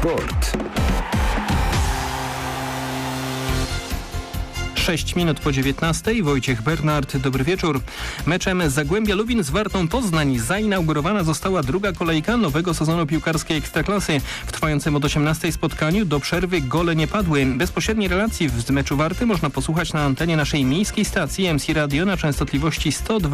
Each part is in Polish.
Sport. 6 minut po 19. Wojciech Bernard, dobry wieczór. Meczem Zagłębia Lubin z Wartą Poznań zainaugurowana została druga kolejka nowego sezonu piłkarskiej Ekstraklasy. W trwającym od 18 spotkaniu do przerwy gole nie padły. Bezpośredniej relacji z meczu Warty można posłuchać na antenie naszej miejskiej stacji MC Radio na częstotliwości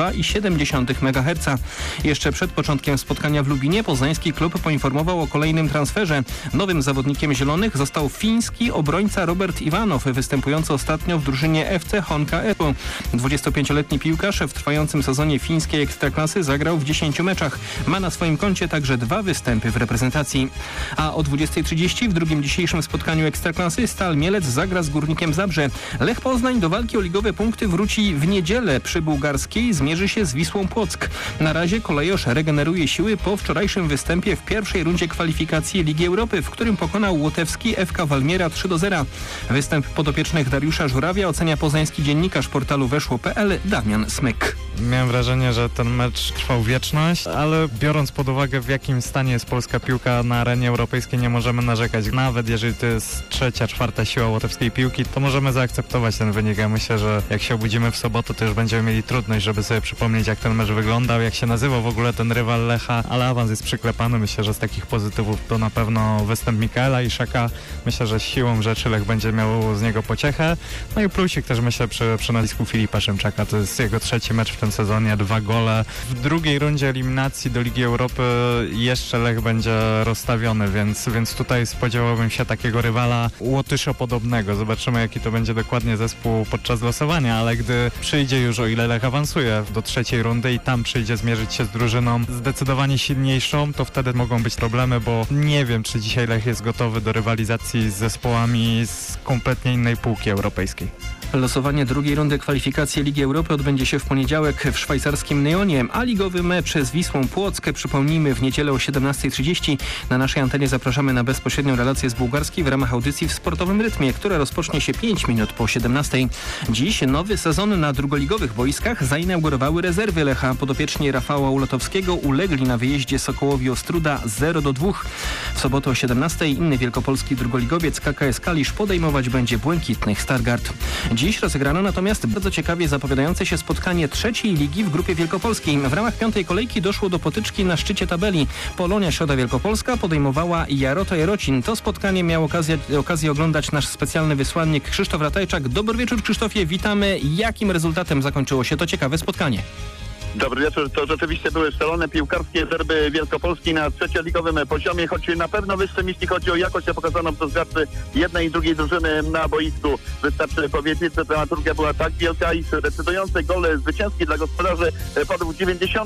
102,7 MHz. Jeszcze przed początkiem spotkania w Lubinie poznański klub poinformował o kolejnym transferze. Nowym zawodnikiem zielonych został fiński obrońca Robert Iwanow, występujący ostatnio w drużynie FC Honka Espoo. 25-letni piłkarz w trwającym sezonie fińskiej Ekstraklasy zagrał w 10 meczach. Ma na swoim koncie także 2 występy w reprezentacji. A o 20:30 w drugim dzisiejszym spotkaniu Ekstraklasy Stal Mielec zagra z Górnikiem Zabrze. Lech Poznań do walki o ligowe punkty wróci w niedzielę. Przy Bułgarskiej zmierzy się z Wisłą Płock. Na razie kolejorz regeneruje siły po wczorajszym występie w pierwszej rundzie kwalifikacji Ligi Europy, w którym pokonał łotewski FK Walmiera 3-0. Występ podopiecznych Dariusza Żurawia ocenia poznański dziennikarz portalu weszło.pl Damian Smyk. Miałem wrażenie, że ten mecz trwał wieczność, ale biorąc pod uwagę, w jakim stanie jest polska piłka na arenie europejskiej, nie możemy narzekać. Nawet jeżeli to jest trzecia, czwarta siła łotewskiej piłki, to możemy zaakceptować ten wynik. Ja myślę, że jak się obudzimy w sobotę, to już będziemy mieli trudność, żeby sobie przypomnieć, jak ten mecz wyglądał, jak się nazywał w ogóle ten rywal Lecha, ale awans jest przyklepany. Myślę, że z takich pozytywów to na pewno występ Mikaela Iszaka. Myślę, że siłą rzeczy Lech będzie miał z niego pociechę. No i plusik też myślę przy nazwisku Filipa Szymczaka. To jest jego trzeci mecz w tym sezonie, 2 gole. W drugiej rundzie eliminacji do Ligi Europy jeszcze Lech będzie rozstawiony, więc tutaj spodziewałbym się takiego rywala łotyszopodobnego. Zobaczymy, jaki to będzie dokładnie zespół podczas losowania, ale gdy przyjdzie już, o ile Lech awansuje do trzeciej rundy i tam przyjdzie zmierzyć się z drużyną zdecydowanie silniejszą, to wtedy mogą być problemy, bo nie wiem, czy dzisiaj Lech jest gotowy do rywalizacji z zespołami z kompletnie innej półki europejskiej. Losowanie drugiej rundy kwalifikacji Ligi Europy odbędzie się w poniedziałek w szwajcarskim Nyonie, a ligowy mecz z Wisłą Płock, przypomnijmy, w niedzielę o 17:30. Na naszej antenie zapraszamy na bezpośrednią relację z bułgarskiej w ramach audycji w sportowym rytmie, która rozpocznie się 5 minut po 17:00. Dziś nowy sezon na drugoligowych boiskach zainaugurowały rezerwy Lecha. Podopieczni Rafała Ulatowskiego ulegli na wyjeździe Sokołowi Ostróda 0-2. W sobotę o 17:00 inny wielkopolski drugoligowiec KKS Kalisz podejmować będzie błękitnych Stargard. Dziś rozegrano natomiast bardzo ciekawie zapowiadające się spotkanie trzeciej ligi w Grupie Wielkopolskiej. W ramach 5. kolejki doszło do potyczki na szczycie tabeli. Polonia Środa Wielkopolska podejmowała Jarota Jarocin. To spotkanie miał okazję oglądać nasz specjalny wysłannik Krzysztof Ratajczak. Dobry wieczór, Krzysztofie, witamy. Jakim rezultatem zakończyło się to ciekawe spotkanie? Dobry wieczór. To rzeczywiście były szalone piłkarskie derby Wielkopolski na trzecioligowym poziomie, choć na pewno wyższym, jeśli chodzi o jakość pokazaną przez graczy jednej i drugiej drużyny na boisku. Wystarczy powiedzieć, że dramaturgia była tak wielka, iż decydujący gol zwycięski dla gospodarzy padł w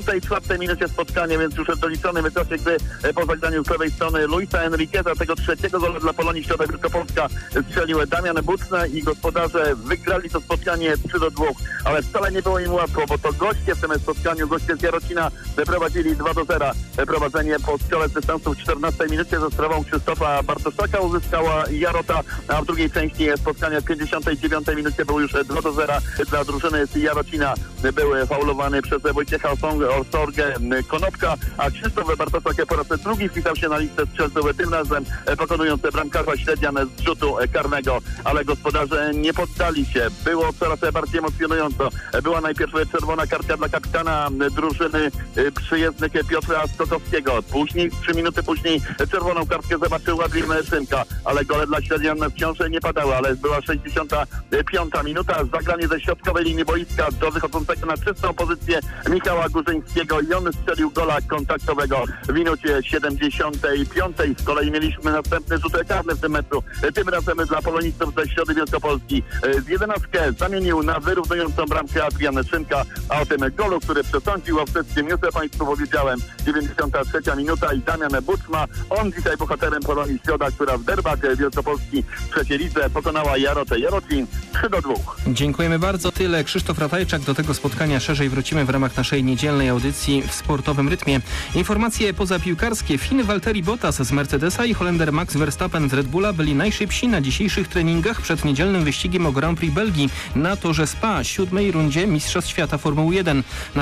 94 minucie spotkania, więc już w doliczonym czasie gry po zagraniu z lewej strony Luisa Enriqueza, tego trzeciego gola dla Polonii Środa Wielkopolska strzelił Damian Buczna i gospodarze wygrali to spotkanie 3-2, ale wcale nie było im łatwo, bo to goście w tym spotkaniu, goście z Jarocina prowadzili 2-0. Prowadzenie po strzale z dystansu w 14 minucie za sprawą Krzysztofa Bartoszaka uzyskała Jarota, a w drugiej części spotkania w 59 minucie był już 2-0 dla drużyny z Jarocina. Był faulowany przez Wojciecha Osorgę Konopka, a Krzysztof Bartoszak po raz drugi wpisał się na listę strzelców, tym razem pokonując bramkarza Śledzian z rzutu karnego, ale gospodarze nie poddali się. Było coraz bardziej emocjonująco. Była najpierw czerwona kartka dla kapitana drużyny przyjezdnych Piotra Stokowskiego. Później, 3 minuty później czerwoną kartkę zobaczył Adrian Szynka, ale gole dla Śledian wciąż nie padały, ale była 65 minuta. Zagranie ze środkowej linii boiska do wychodzącego na czystą pozycję Michała Górzyńskiego i on strzelił gola kontaktowego w minucie 75. Z kolei mieliśmy następny rzut karny w tym meczu. Tym razem dla polonistów ze Środy Wielkopolski. Z 11 zamienił na wyrównującą bramkę Adrian Szynka, a o tym golu, który przesądził o wszystkim, już Państwu powiedziałem, 93 minuta i Damian Buczma, on dzisiaj bohaterem Polonii Środa, która w derbach Wielkopolski w trzeciej lidze pokonała Jarotę Jarocin 3-2. Dziękujemy bardzo. Tyle Krzysztof Ratajczak. Do tego spotkania szerzej wrócimy w ramach naszej niedzielnej audycji w sportowym rytmie. Informacje pozapiłkarskie. Finn Valtteri Bottas z Mercedesa i Holender Max Verstappen z Red Bulla byli najszybsi na dzisiejszych treningach przed niedzielnym wyścigiem o Grand Prix Belgii na torze Spa, 7. rundzie Mistrzostw Świata Formuły 1. Na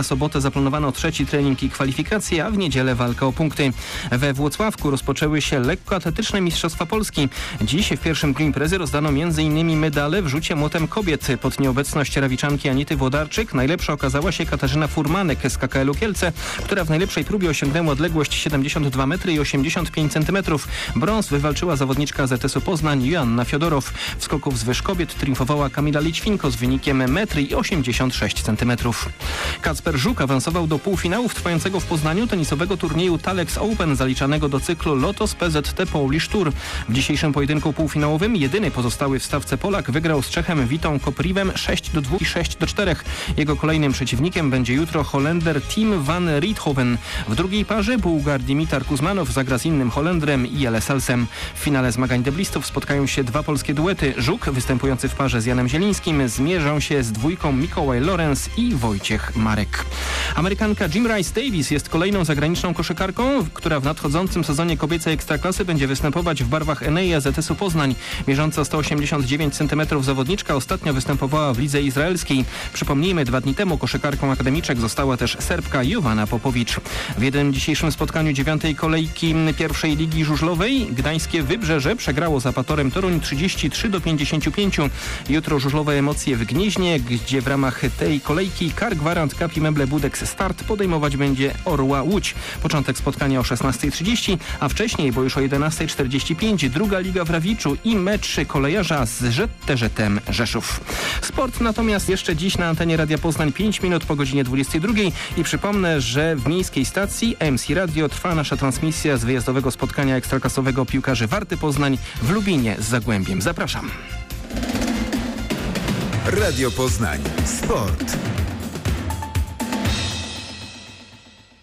sobotę zaplanowano trzeci trening i kwalifikacje, a w niedzielę walka o punkty. We Włocławku rozpoczęły się lekkoatletyczne Mistrzostwa Polski. Dziś w pierwszym dniu imprezy rozdano m.in. medale w rzucie młotem kobiet. Pod nieobecność Rawiczanki Anity Włodarczyk najlepsza okazała się Katarzyna Furmanek z KKL-u Kielce, która w najlepszej próbie osiągnęła odległość 72 metry i 85 centymetrów. Brąz wywalczyła zawodniczka ZS-u Poznań Joanna Fiodorow. W skoku wzwyż kobiet triumfowała Kamila Lićwinko z wynikiem 1,86 centymetrów. Kacper Żuk awansował do półfinałów trwającego w Poznaniu tenisowego turnieju Talex Open zaliczanego do cyklu Lotos PZT Polish Tour. W dzisiejszym pojedynku półfinałowym jedyny pozostały w stawce Polak wygrał z Czechem Witą Koprivem 6-2 i 6-4. Jego kolejnym przeciwnikiem będzie jutro Holender Tim van Riethoven. W drugiej parze Bułgar Dimitar Kuzmanow zagra z innym Holendrem i Salsem. W finale zmagań deblistów spotkają się dwa polskie duety. Żuk, występujący w parze z Janem Zielińskim, zmierzą się z dwójką Mikołaj Lorenz i Wojciech Marek. Amerykanka Jim Rice Davis jest kolejną zagraniczną koszykarką, która w nadchodzącym sezonie kobiecej ekstraklasy będzie występować w barwach Enei ZS-u Poznań. Mierząca 189 cm zawodniczka ostatnio występowała w lidze izraelskiej. Przypomnijmy, 2 dni temu koszykarką akademiczek została też Serbka Jovana Popowicz. W jednym dzisiejszym spotkaniu 9. kolejki pierwszej ligi żużlowej gdańskie Wybrzeże przegrało z Apatorem Toruń 33-55. Jutro żużlowe emocje w Gnieźnie, gdzie w ramach tej kolejki Car Gwarant Cup i Meble Budex Start podejmować będzie Orła Łódź. Początek spotkania o 16:30, a wcześniej, bo już o 11:45 druga liga w Rawiczu i mecz kolejarza z ZTŻ-em Rzeszów. Sport natomiast jeszcze dziś na antenie Radia Poznań 5 minut po godzinie 22 i przypomnę, że w miejskiej stacji MC Radio trwa nasza transmisja z wyjazdowego spotkania ekstraklasowego piłkarzy Warty Poznań w Lubinie z Zagłębiem. Zapraszam. Radio Poznań. Sport.